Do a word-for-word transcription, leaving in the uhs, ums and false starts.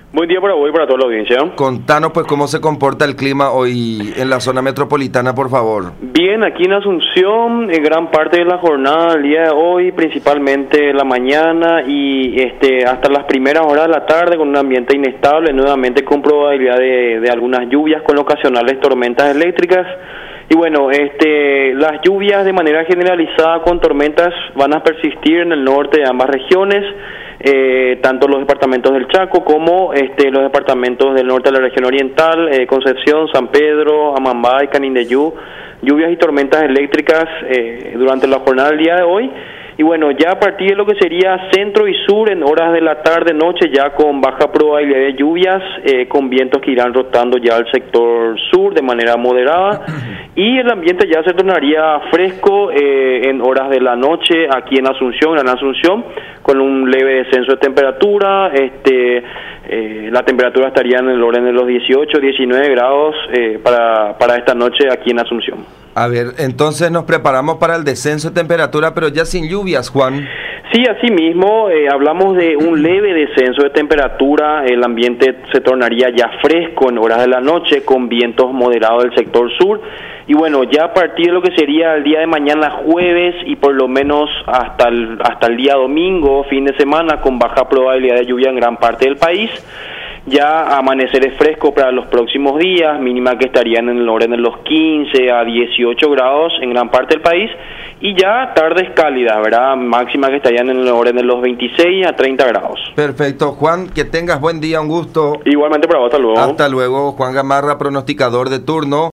Buen día para vos y para toda la audiencia. Contanos pues cómo se comporta el clima hoy en la zona metropolitana, por favor. Bien, aquí en Asunción, en gran parte de la jornada del día de hoy, principalmente la mañana y este hasta las primeras horas de la tarde, con un ambiente inestable, nuevamente con probabilidad de, de algunas lluvias con ocasionales tormentas eléctricas. Y bueno, este, las lluvias de manera generalizada con tormentas van a persistir en el norte de ambas regiones, eh, tanto los departamentos del Chaco como este, los departamentos del norte de la región oriental, eh, Concepción, San Pedro, Amambay, Canindeyú, lluvias y tormentas eléctricas eh, durante la jornada del día de hoy. Y bueno, ya a partir de lo que sería centro y sur, en horas de la tarde, noche, ya con baja probabilidad de lluvias, eh, con vientos que irán rotando ya al sector sur de manera moderada, y el ambiente ya se tornaría fresco eh, en horas de la noche aquí en Asunción, Gran Asunción, con un leve descenso de temperatura. Este, eh, la temperatura estaría en el orden de los dieciocho, diecinueve grados eh, para, para esta noche aquí en Asunción. A ver, entonces nos preparamos para el descenso de temperatura, pero ya sin lluvias, Juan. Sí, así mismo, eh, hablamos de un leve descenso de temperatura, el ambiente se tornaría ya fresco en horas de la noche, con vientos moderados del sector sur, y bueno, ya a partir de lo que sería el día de mañana jueves, y por lo menos hasta el, hasta el día domingo, fin de semana, con baja probabilidad de lluvia en gran parte del país. Ya amaneceres fresco para los próximos días, mínima que estarían en el orden de los quince a dieciocho grados en gran parte del país, y ya tardes cálidas, ¿verdad? Máxima que estarían en el orden de los veintiséis a treinta grados. Perfecto, Juan, que tengas buen día, un gusto. Igualmente para vos, hasta luego. Hasta luego, Juan Gamarra, pronosticador de turno.